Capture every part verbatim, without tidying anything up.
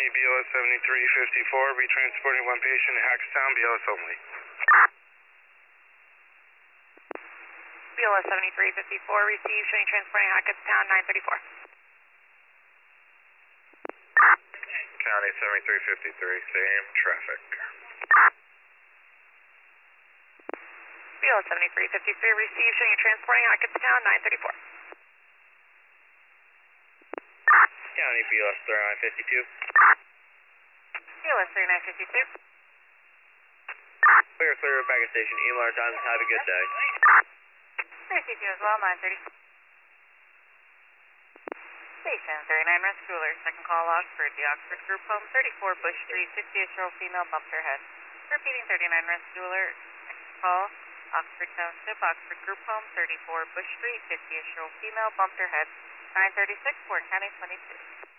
County, B L S seventy-three fifty-four, be transporting one patient to Hackettstown, B L S only. B L S seventy-three fifty-four, receive, showing transporting Hackettstown, nine thirty-four. County seventy-three fifty-three, same traffic. B L S seventy-three fifty-three, receive, showing transporting Hackettstown, nine thirty-four. County, B L S thirty-nine fifty-two. B L S thirty-nine fifty-two. Clear, clear, back at station, E M R times, have a good day. thirty-two as well, nine thirty. Station thirty-nine West Cooler, second call Oxford, the Oxford Group Home, thirty-four Bush Street, fifty-ish-year-old female bumped her head. Repeating thirty-nine West Cooler, second call, Oxford Township, Oxford Group Home, thirty-four Bush Street, fifty-ish-year-old female bumped her head. nine thirty-six, Warren County twenty-two.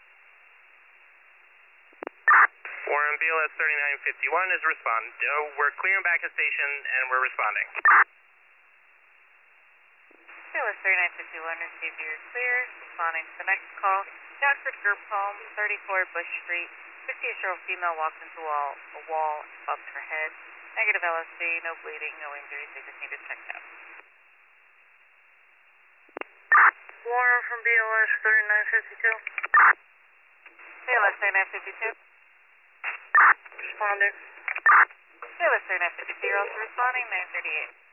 Warren, B L S thirty-nine fifty-one is responding. Uh, we're clearing back at station and we're responding. B L S thirty-nine fifty-one, received your clear. Responding to the next call. The Oxford Group Home, thirty-four Bush Street. fifty-ish-year-old female walked into a wall, a wall and bumped her head. Negative L S D, no bleeding, no injuries. They just needed checked out. Warren from B L S thirty-nine fifty-two. B L S thirty-nine fifty-two. Responding. B L S thirty-nine fifty-two, also responding, nine thirty-eight.